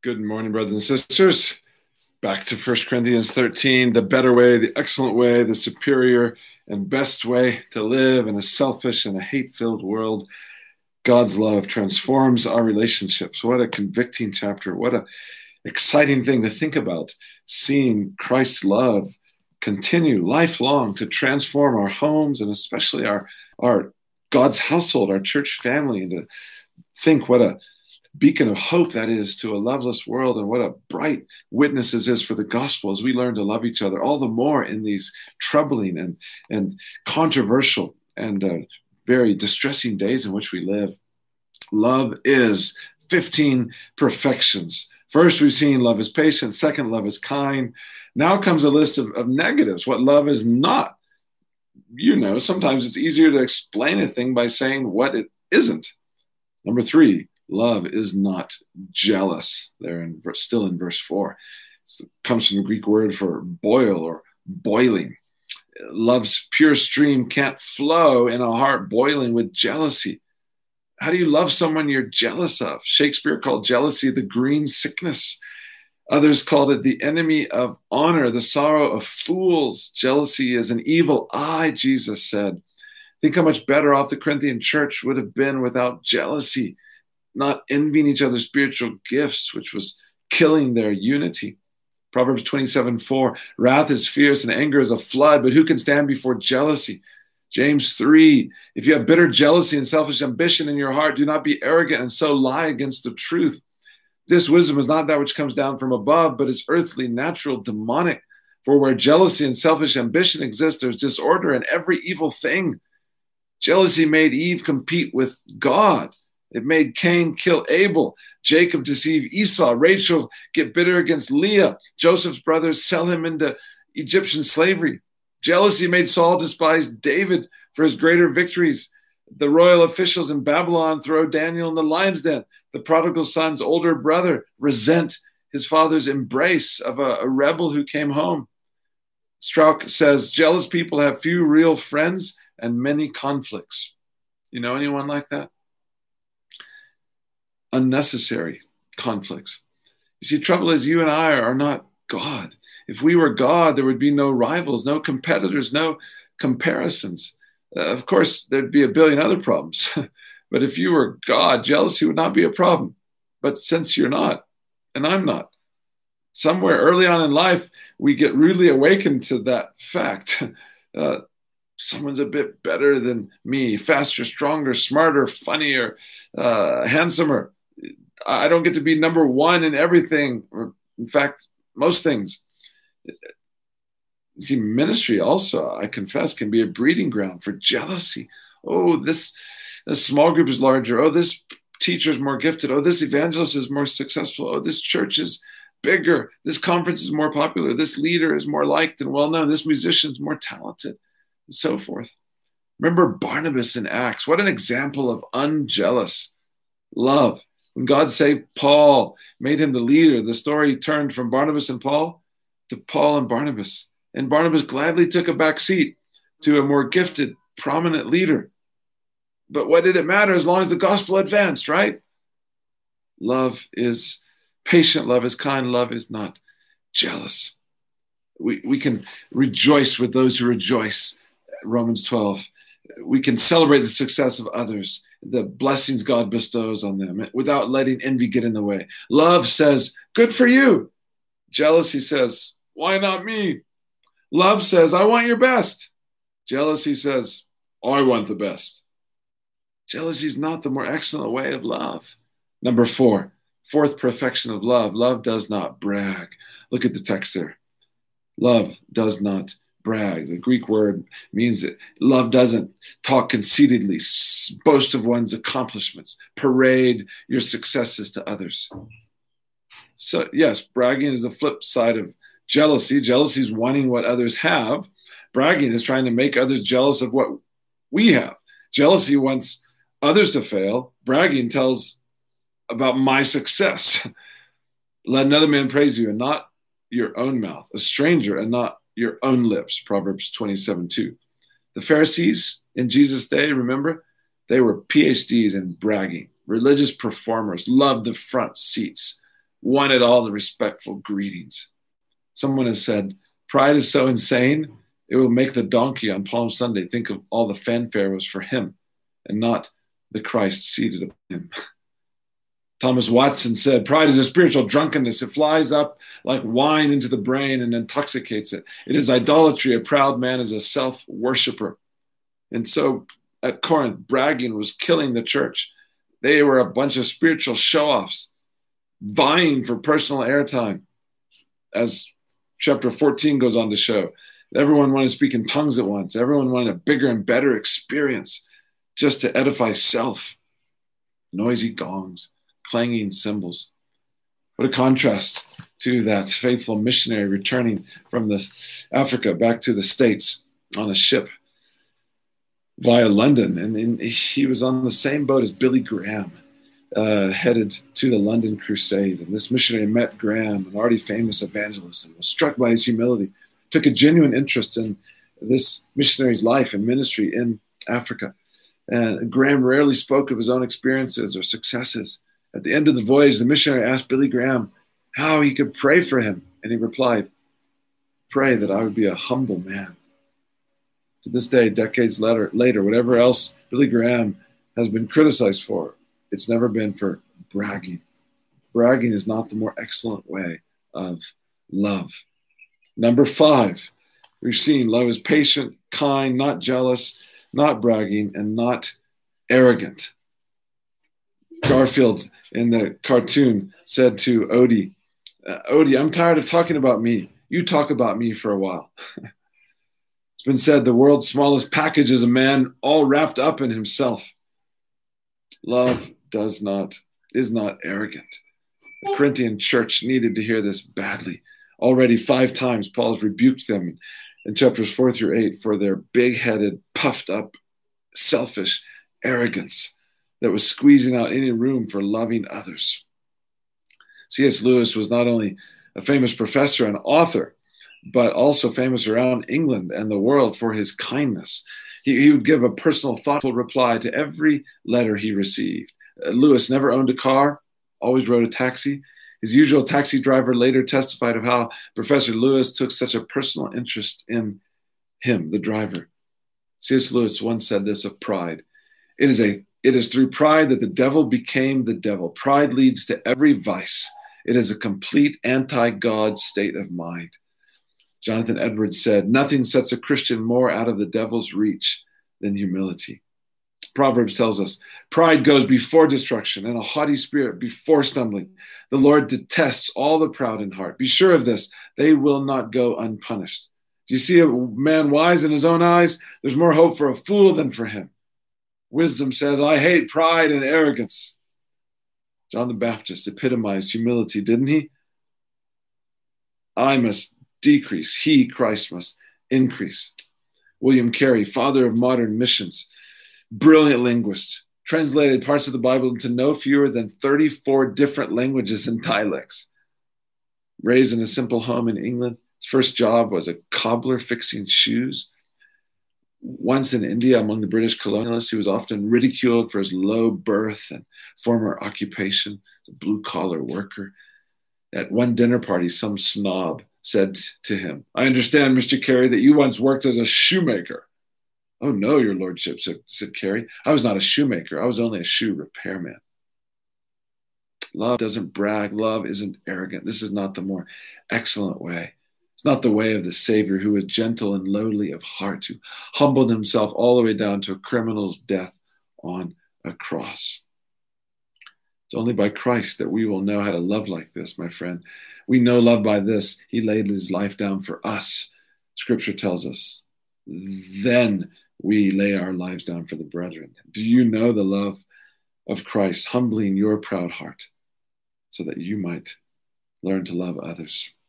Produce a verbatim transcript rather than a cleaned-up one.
Good morning, brothers and sisters. Back to First Corinthians thirteen, the better way, the excellent way, the superior and best way to live in a selfish and a hate-filled world. God's love transforms our relationships. What a convicting chapter. What an exciting thing to think about, seeing Christ's love continue lifelong to transform our homes and especially our, our God's household, our church family, and to think what a beacon of hope that is to a loveless world, and what a bright witness this is for the gospel as we learn to love each other all the more in these troubling and, and controversial and uh, very distressing days in which we live. Love is fifteen perfections. First, we've seen love is patient. Second, love is kind. Now comes a list of, of negatives, what love is not. You know, sometimes it's easier to explain a thing by saying what it isn't. Number three, love is not jealous. There, in, still in verse four. It comes from the Greek word for boil or boiling. Love's pure stream can't flow in a heart boiling with jealousy. How do you love someone you're jealous of? Shakespeare called jealousy the green sickness. Others called it the enemy of honor, the sorrow of fools. Jealousy is an evil eye, Jesus said. Think how much better off the Corinthian church would have been without jealousy, not envying each other's spiritual gifts, which was killing their unity. Proverbs twenty-seven four, wrath is fierce and anger is a flood, but who can stand before jealousy? James three, if you have bitter jealousy and selfish ambition in your heart, do not be arrogant and so lie against the truth. This wisdom is not that which comes down from above, but is earthly, natural, demonic. For where jealousy and selfish ambition exist, there's disorder and every evil thing. Jealousy made Eve compete with God. It made Cain kill Abel, Jacob deceive Esau, Rachel get bitter against Leah, Joseph's brothers sell him into Egyptian slavery. Jealousy made Saul despise David for his greater victories. The royal officials in Babylon throw Daniel in the lion's den. The prodigal son's older brother resent his father's embrace of a, a rebel who came home. Strauch says, jealous people have few real friends and many conflicts. You know anyone like that? Unnecessary conflicts. You see, trouble is you and I are not God. If we were God, there would be no rivals, no competitors, no comparisons. Uh, of course, there'd be a billion other problems. But if you were God, jealousy would not be a problem. But since you're not, and I'm not, somewhere early on in life, we get rudely awakened to that fact. Uh, someone's a bit better than me, faster, stronger, smarter, funnier, uh, handsomer. I don't get to be number one in everything, or in fact, most things. See, ministry also, I confess, can be a breeding ground for jealousy. Oh, this, this small group is larger. Oh, this teacher is more gifted. Oh, this evangelist is more successful. Oh, this church is bigger. This conference is more popular. This leader is more liked and well-known. This musician is more talented, and so forth. Remember Barnabas in Acts. What an example of unjealous love. When God saved Paul, made him the leader, the story turned from Barnabas and Paul to Paul and Barnabas. And Barnabas gladly took a back seat to a more gifted, prominent leader. But what did it matter as long as the gospel advanced, right? Love is patient, love is kind, love is not jealous. We, we can rejoice with those who rejoice, Romans twelve. We can celebrate the success of others, the blessings God bestows on them, without letting envy get in the way. Love says, good for you. Jealousy says, why not me? Love says, I want your best. Jealousy says, I want the best. Jealousy is not the more excellent way of love. Number four, fourth perfection of love. Love does not brag. Look at the text there. Love does not brag. The Greek word means that love doesn't talk conceitedly, boast of one's accomplishments, parade your successes to others. So yes, bragging is the flip side of jealousy. Jealousy is wanting what others have. Bragging is trying to make others jealous of what we have. Jealousy wants others to fail. Bragging tells about my success. Let another man praise you and not your own mouth, a stranger and not your own lips, Proverbs twenty-seven two. The Pharisees in Jesus' day, remember, they were P H Ds in bragging. Religious performers loved the front seats. wanted all the respectful greetings. Someone has said, pride is so insane, it will make the donkey on Palm Sunday think of all the fanfare was for him and not the Christ seated above him. Thomas Watson said, pride is a spiritual drunkenness. It flies up like wine into the brain and intoxicates it. It is idolatry. A proud man is a self-worshiper. And so at Corinth, bragging was killing the church. They were a bunch of spiritual show-offs, vying for personal airtime. As chapter fourteen goes on to show, everyone wanted to speak in tongues at once. Everyone wanted a bigger and better experience just to edify self. Noisy gongs, clanging cymbals. What a contrast to that faithful missionary returning from the Africa back to the States on a ship via London. And, and he was on the same boat as Billy Graham, uh, headed to the London Crusade. And this missionary met Graham, an already famous evangelist, and was struck by his humility, took a genuine interest in this missionary's life and ministry in Africa. And Graham rarely spoke of his own experiences or successes. At the end of the voyage, the missionary asked Billy Graham how he could pray for him. And he replied, pray that I would be a humble man. To this day, decades later, later, whatever else Billy Graham has been criticized for, it's never been for bragging. Bragging is not the more excellent way of love. Number five, we've seen love is patient, kind, not jealous, not bragging, and not arrogant. Garfield in the cartoon said to Odie, uh, Odie, I'm tired of talking about me. You talk about me for a while. It's been said the world's smallest package is a man all wrapped up in himself. Love does not, is not arrogant. The Corinthian church needed to hear this badly. Already five times Paul has rebuked them in chapters four through eight for their big-headed, puffed up, selfish arrogance that was squeezing out any room for loving others. C S Lewis was not only a famous professor and author, but also famous around England and the world for his kindness. He, he would give a personal, thoughtful reply to every letter he received. Uh, Lewis never owned a car, always rode a taxi. His usual taxi driver later testified of how Professor Lewis took such a personal interest in him, the driver. C S Lewis once said this of pride. It is a It is through pride that the devil became the devil. Pride leads to every vice. It is a complete anti-God state of mind. Jonathan Edwards said, nothing sets a Christian more out of the devil's reach than humility. Proverbs tells us, pride goes before destruction and a haughty spirit before stumbling. The Lord detests all the proud in heart. Be sure of this, they will not go unpunished. Do you see a man wise in his own eyes? There's more hope for a fool than for him. Wisdom says, I hate pride and arrogance. John the Baptist epitomized humility, didn't he? I must decrease. He, Christ, must increase. William Carey, father of modern missions, brilliant linguist, translated parts of the Bible into no fewer than thirty-four different languages and dialects. Raised in a simple home in England, his first job was a cobbler fixing shoes. Once in India among the British colonialists, he was often ridiculed for his low birth and former occupation, a blue-collar worker. At one dinner party, some snob said to him, I understand, Mister Carey, that you once worked as a shoemaker. Oh, no, your lordship, said, said Carey. I was not a shoemaker. I was only a shoe repairman. Love doesn't brag. Love isn't arrogant. This is not the more excellent way. It's not the way of the Savior who is gentle and lowly of heart, who humbled himself all the way down to a criminal's death on a cross. It's only by Christ that we will know how to love like this, my friend. We know love by this. He laid his life down for us. Scripture tells us. Then we lay our lives down for the brethren. Do you know the love of Christ humbling your proud heart so that you might learn to love others?